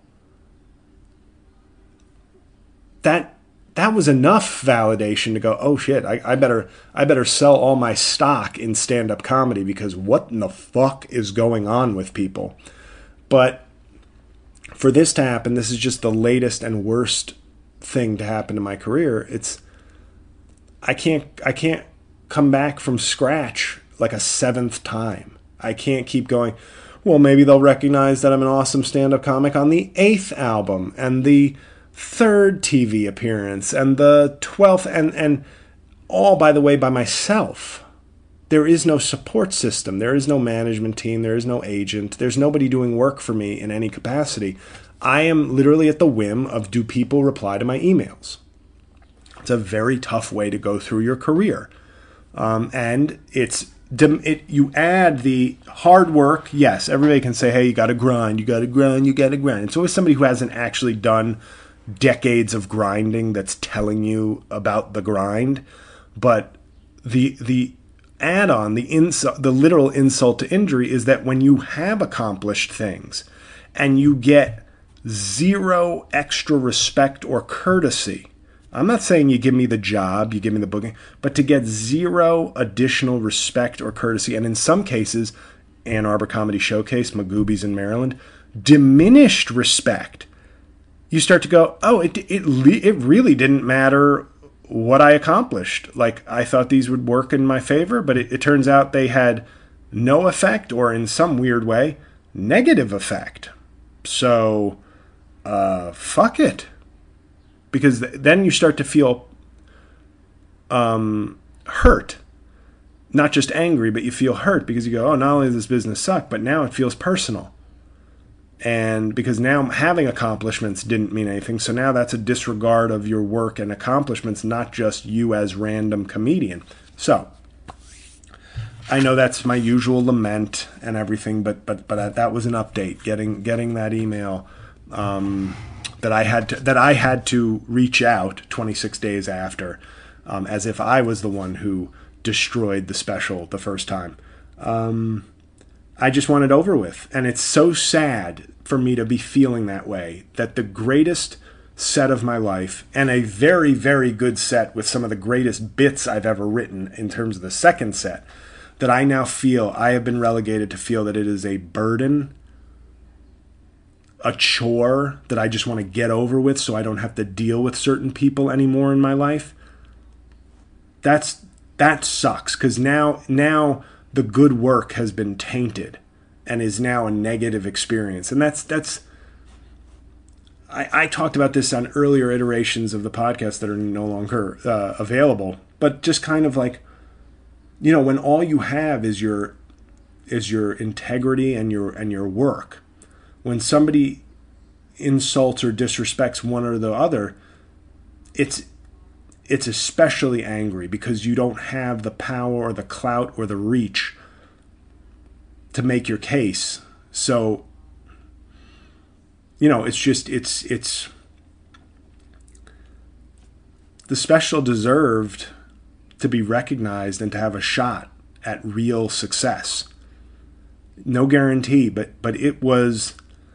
that that was enough validation to go, oh shit, I, I better I better sell all my stock in stand-up comedy, because what in the fuck is going on with people? But for this to happen, this is just the latest and worst thing to happen to my career. It's I can't I can't come back from scratch like a seventh time. I can't keep going, well, maybe they'll recognize that I'm an awesome stand-up comic on the eighth album and the third T V appearance and the twelfth, and, and all, by the way, by myself. There is no support system. There is no management team. There is no agent. There's nobody doing work for me in any capacity. I am literally at the whim of, do people reply to my emails? It's a very tough way to go through your career. Um, and it's it, you add the hard work. Yes, everybody can say, hey, you got to grind, you got to grind, you got to grind. It's always somebody who hasn't actually done decades of grinding that's telling you about the grind. But the the add-on, the insult, the literal insult to injury is that when you have accomplished things and you get zero extra respect or courtesy, I'm not saying you give me the job, you give me the booking, but to get zero additional respect or courtesy, and in some cases, Ann Arbor Comedy Showcase, Magoobies in Maryland, diminished respect. You start to go, oh, it it it really didn't matter what I accomplished. Like, I thought these would work in my favor, but it, it turns out they had no effect, or in some weird way, negative effect. So, uh, fuck it. Because th- then you start to feel um, hurt. Not just angry, but you feel hurt because you go, oh, not only does this business suck, but now it feels personal. And because now having accomplishments didn't mean anything, so now that's a disregard of your work and accomplishments, not just you as random comedian. So, I know that's my usual lament and everything, but but but that was an update. Getting getting that email um, that I had to that I had to reach out twenty-six days after, um, as if I was the one who destroyed the special the first time. Um, I just want it over with, and it's so sad for me to be feeling that way. That the greatest set of my life, and a very very good set with some of the greatest bits I've ever written in terms of the second set, that I now feel I have been relegated to feel that it is a burden, a chore that I just want to get over with so I don't have to deal with certain people anymore in my life. That's that sucks, because now now the good work has been tainted and is now a negative experience. And that's that's I, I talked about this on earlier iterations of the podcast that are no longer uh, available, but just kind of like, you know, when all you have is your is your integrity and your and your work, when somebody insults or disrespects one or the other, it's it's especially angry because you don't have the power or the clout or the reach to make your case. So, you know, it's just it's it's the special deserved to be recognized and to have a shot at real success. No guarantee, but but it was,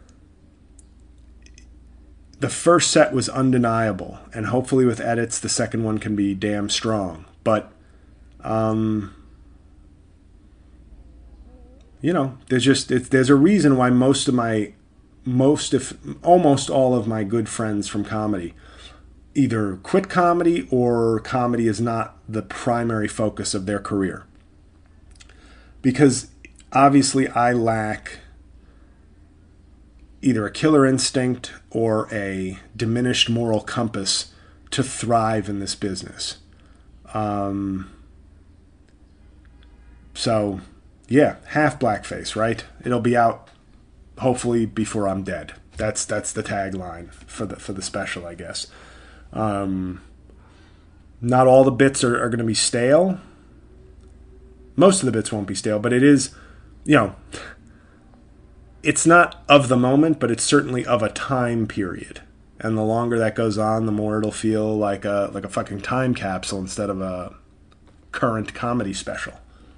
the first set was undeniable, and hopefully with edits the second one can be damn strong. But um you know, there's just it's, there's a reason why most of my most if almost all of my good friends from comedy either quit comedy or comedy is not the primary focus of their career. Because obviously I lack either a killer instinct or a diminished moral compass to thrive in this business. Um, so, yeah, half blackface, right? It'll be out hopefully before I'm dead. That's that's the tagline for the for the special, I guess. Um, not all the bits are, are going to be stale. Most of the bits won't be stale, but it is, you know, it's not of the moment, but it's certainly of a time period. And the longer that goes on, the more it'll feel like a like a fucking time capsule instead of a current comedy special.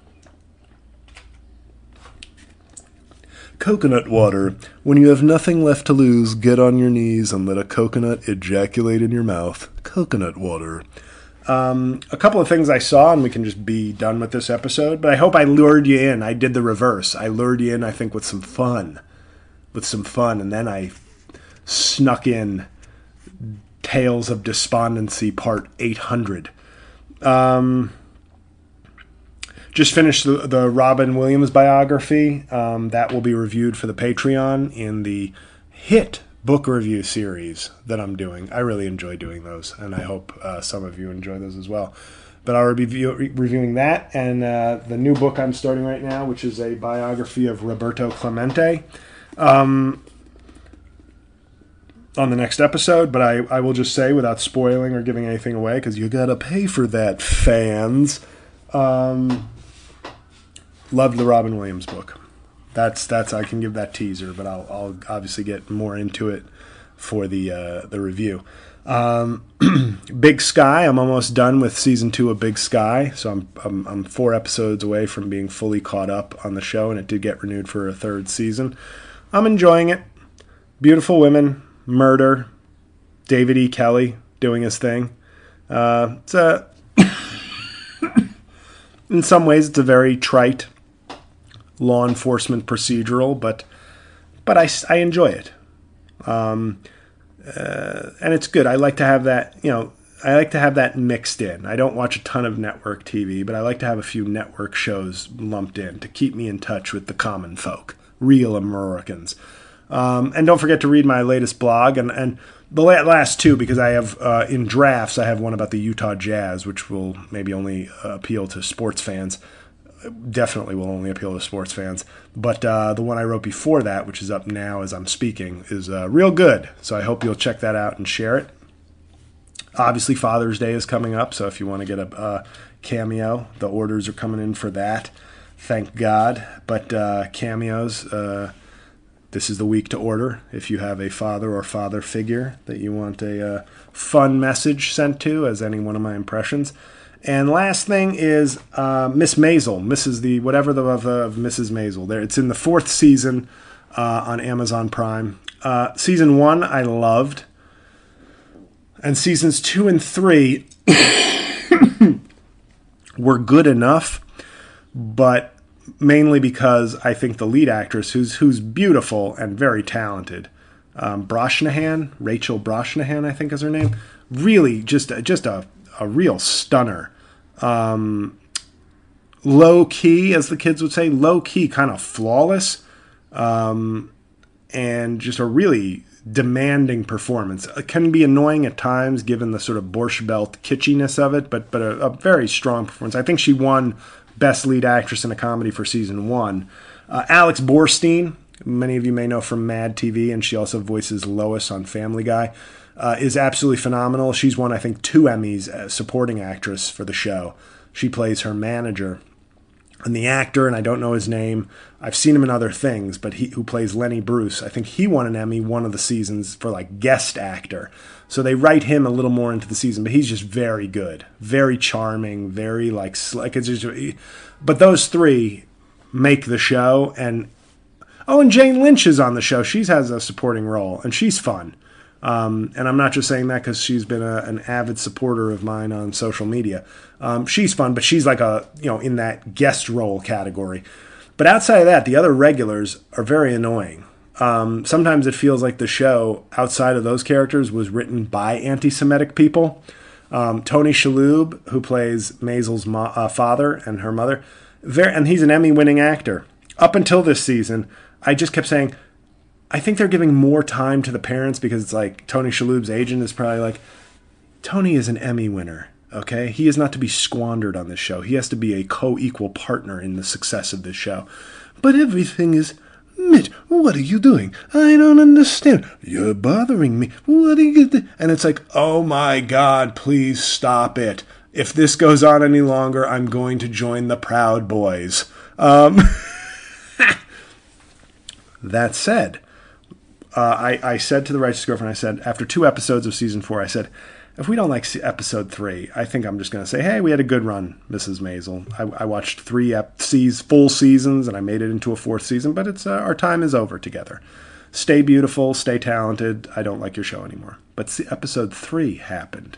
Coconut water. When you have nothing left to lose, get on your knees and let a coconut ejaculate in your mouth. Coconut water. Um, a couple of things I saw, and we can just be done with this episode, but I hope I lured you in. I did the reverse. I lured you in, I think, with some fun. With some fun, and then I snuck in Tales of Despondency Part eight hundred. Um, just finished the, the Robin Williams biography. Um, that will be reviewed for the Patreon in the hit book review series that I'm doing. I really enjoy doing those, and I hope uh, some of you enjoy those as well. But I'll be review, re- reviewing that and uh, the new book I'm starting right now, which is a biography of Roberto Clemente, um, on the next episode. But I, I will just say, without spoiling or giving anything away, because you gotta pay for that, fans. Um, loved the Robin Williams book. That's that's I can give that teaser, but I'll I'll obviously get more into it for the uh, the review. Um, Big Sky. I'm almost done with season two of Big Sky, so I'm, I'm I'm four episodes away from being fully caught up on the show, and it did get renewed for a third season. I'm enjoying it. Beautiful women, murder, David E. Kelly doing his thing. Uh, it's a in some ways it's a very trite law enforcement procedural, but but I, I enjoy it. Um, uh, and it's good. I like to have that, you know, I like to have that mixed in. I don't watch a ton of network T V, but I like to have a few network shows lumped in to keep me in touch with the common folk, real Americans. Um, and don't forget to read my latest blog, and, and the last two, because I have, uh, in drafts, I have one about the Utah Jazz, which will maybe only uh, appeal to sports fans. Definitely will only appeal to sports fans. But uh, the one I wrote before that, which is up now as I'm speaking, is uh, real good. So I hope you'll check that out and share it. Obviously, Father's Day is coming up, so if you want to get a uh, cameo, the orders are coming in for that. Thank God. But uh, cameos, uh, this is the week to order. If you have a father or father figure that you want a uh, fun message sent to, as any one of my impressions. And last thing is uh, Miss Maisel, Missus the whatever the of, of Missus Maisel. There, it's in the fourth season uh, on Amazon Prime. Uh, season one I loved, and seasons two and three were good enough, but mainly because I think the lead actress, who's who's beautiful and very talented, um, Brosnahan, Rachel Brosnahan, I think is her name, really just just a a real stunner. Um, low key, as the kids would say, low key, kind of flawless, um, and just a really demanding performance. It can be annoying at times given the sort of Borscht Belt kitschiness of it, but but a, a very strong performance. I think she won Best Lead Actress in a Comedy for season one. Uh, Alex Borstein, many of you may know from Mad T V, and she also voices Lois on Family Guy. Uh, is absolutely phenomenal. She's won, I think, two Emmys as supporting actress for the show. She plays her manager. And the actor, and I don't know his name, I've seen him in other things, but he who plays Lenny Bruce, I think he won an Emmy one of the seasons for, like, guest actor. So they write him a little more into the season, but he's just very good. Very charming, very, like, like it's just... But those three make the show, and... Oh, and Jane Lynch is on the show. She has a supporting role, and she's fun. Um, and I'm not just saying that because she's been a, an avid supporter of mine on social media. Um, she's fun, but she's like a, you know, in that guest role category. But outside of that, the other regulars are very annoying. Um, sometimes it feels like the show, outside of those characters, was written by anti-Semitic people. Um, Tony Shalhoub, who plays Maisel's mo- uh, father and her mother, very, and he's an Emmy-winning actor. Up until this season, I just kept saying, I think they're giving more time to the parents because it's like Tony Shalhoub's agent is probably like, Tony is an Emmy winner, okay? He is not to be squandered on this show. He has to be a co-equal partner in the success of this show. But everything is, Mitch, what are you doing? I don't understand. You're bothering me. What are you doing? And it's like, oh my God, please stop it. If this goes on any longer, I'm going to join the Proud Boys. Um, that said... Uh, I, I said to the Righteous Girlfriend, I said, after two episodes of season four, I said, if we don't like episode three, I think I'm just going to say, hey, we had a good run, Missus Maisel. I, I watched three ep- seas, full seasons, and I made it into a fourth season, but it's uh, our time is over together. Stay beautiful, stay talented. I don't like your show anymore. But see, episode three happened.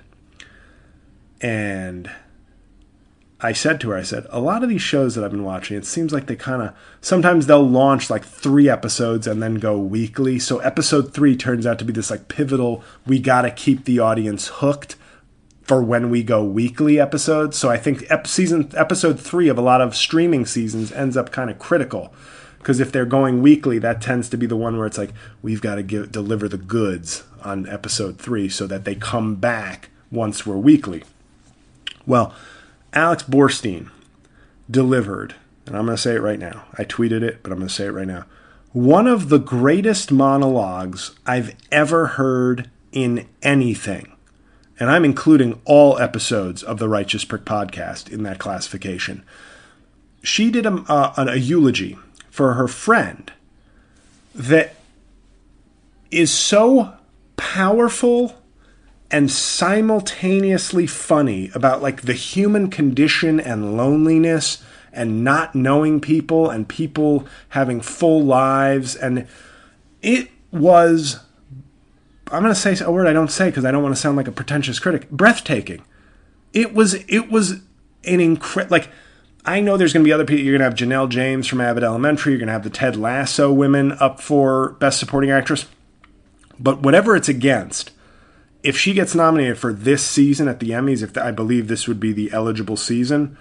And I said to her, I said, a lot of these shows that I've been watching, it seems like they kind of, sometimes they'll launch like three episodes and then go weekly. So episode three turns out to be this like pivotal, we got to keep the audience hooked for when we go weekly episodes. So I think ep- season episode three of a lot of streaming seasons ends up kind of critical. Because if they're going weekly, that tends to be the one where it's like, we've got to give, deliver the goods on episode three so that they come back once we're weekly. Well, Alex Borstein delivered, and I'm going to say it right now. I tweeted it, but I'm going to say it right now. One of the greatest monologues I've ever heard in anything. And I'm including all episodes of the Righteous Prick podcast in that classification. She did a, a, a eulogy for her friend that is so powerful and simultaneously funny about like the human condition and loneliness and not knowing people and people having full lives. And it was, I'm going to say a word I don't say because I don't want to sound like a pretentious critic, breathtaking. It was, it was an incredible, like, I know there's going to be other people. You're going to have Janelle James from Abbott Elementary. You're going to have the Ted Lasso women up for Best Supporting Actress. But whatever it's against, if she gets nominated for this season at the Emmys, if the, I believe this would be the eligible season,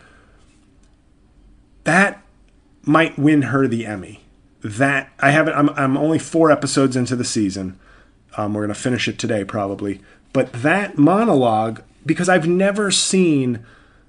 that might win her the Emmy. That I haven't. I'm I'm only four episodes into the season. Um, we're going to finish it today probably. But that monologue, because I've never seen.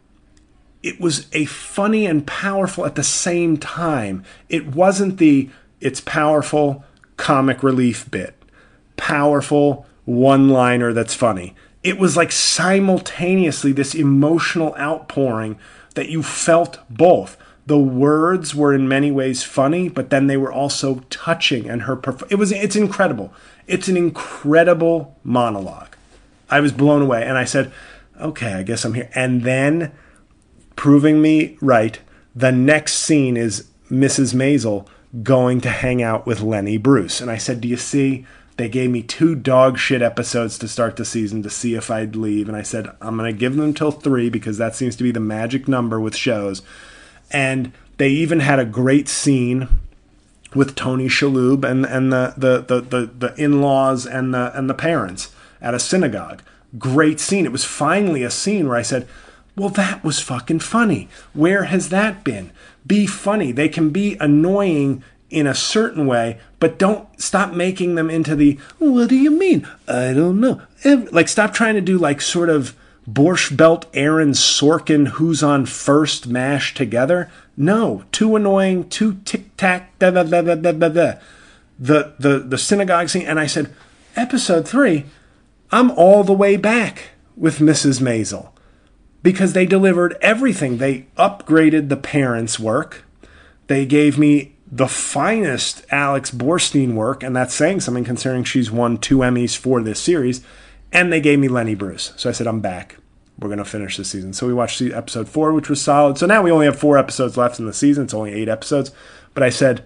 It was a funny and powerful at the same time. It wasn't the, it's powerful comic relief bit. Powerful one-liner that's funny. It was like simultaneously this emotional outpouring that you felt both. The words were in many ways funny, but then they were also touching. And her, perf- it was, it's incredible. It's an incredible monologue. I was blown away. And I said, okay, I guess I'm here. And then, proving me right, the next scene is Missus Maisel going to hang out with Lenny Bruce. And I said, do you see? They gave me two dog shit episodes to start the season to see if I'd leave. And I said, I'm going to give them till three because that seems to be the magic number with shows. And they even had a great scene with Tony Shalhoub and, and the, the, the, the, the in-laws and the, and the parents at a synagogue. Great scene. It was finally a scene where I said, well, that was fucking funny. Where has that been? Be funny. They can be annoying in a certain way, but don't stop making them into the, what do you mean? I don't know. Like, stop trying to do like sort of Borscht Belt, Aaron Sorkin, who's on first mashed together. No, too annoying, too tic-tac, da da da da da da da. The, the, the synagogue scene. And I said, episode three, I'm all the way back with Missus Maisel. Because they delivered everything. They upgraded the parents' work. They gave me the finest Alex Borstein work, and that's saying something considering she's won two Emmys for this series. And they gave me Lenny Bruce. So I said, I'm back. We're going to finish this season. So we watched episode four, which was solid. So now we only have four episodes left in the season. It's only eight episodes. But I said,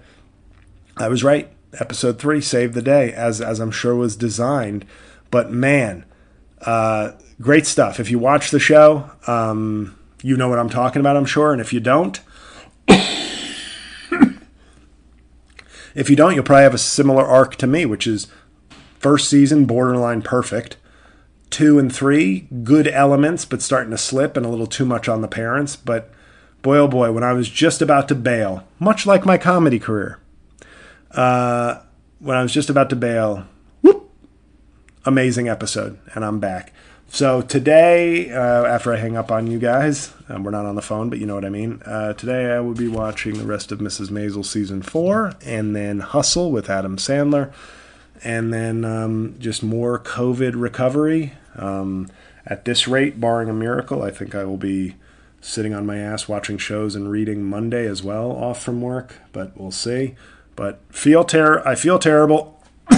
I was right. Episode three saved the day, as, as I'm sure was designed. But man, uh... great stuff. If you watch the show, um, you know what I'm talking about, I'm sure. And if you don't, if you don't, you'll probably have a similar arc to me, which is first season, borderline perfect. Two and three, good elements, but starting to slip and a little too much on the parents. But boy, oh boy, when I was just about to bail, much like my comedy career, uh, when I was just about to bail, whoop, amazing episode, and I'm back. So today, uh, after I hang up on you guys, um, we're not on the phone, but you know what I mean. Uh, today I will be watching the rest of Missus Maisel season four, and then Hustle with Adam Sandler, and then um, just more COVID recovery. Um, at this rate, barring a miracle, I think I will be sitting on my ass watching shows and reading Monday as well, off from work, but we'll see. But feel ter- I feel terrible.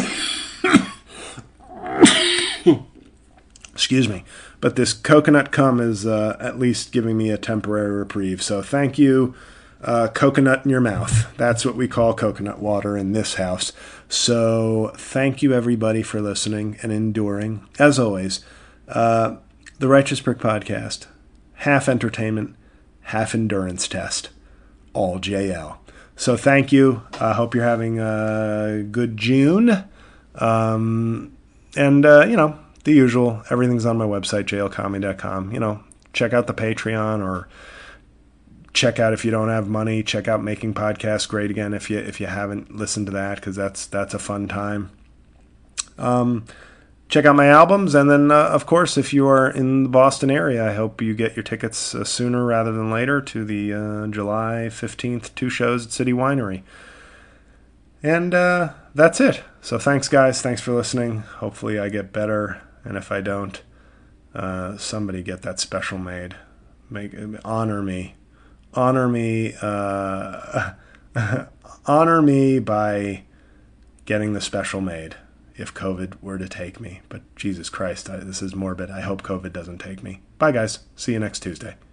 Excuse me. But this coconut cum is uh, at least giving me a temporary reprieve. So thank you, uh, coconut in your mouth. That's what we call coconut water in this house. So thank you, everybody, for listening and enduring. As always, uh, the Righteous Prick Podcast, half entertainment, half endurance test, all J L. So thank you. I uh, hope you're having a good June. Um, and, uh, you know, the usual. Everything's on my website, j l comedy dot com. You know, check out the Patreon, or check out, if you don't have money, check out Making Podcasts Great Again if you if you haven't listened to that, because that's that's a fun time. Um, check out my albums, and then uh, of course, if you are in the Boston area, I hope you get your tickets uh, sooner rather than later to the uh, July fifteenth two shows at City Winery. And uh, that's it. So thanks, guys. Thanks for listening. Hopefully I get better, and if I don't, uh, somebody get that special made. Make honor me. Honor me, uh, honor me by getting the special made if COVID were to take me. But Jesus Christ, I, this is morbid. I hope COVID doesn't take me. Bye, guys. See you next Tuesday.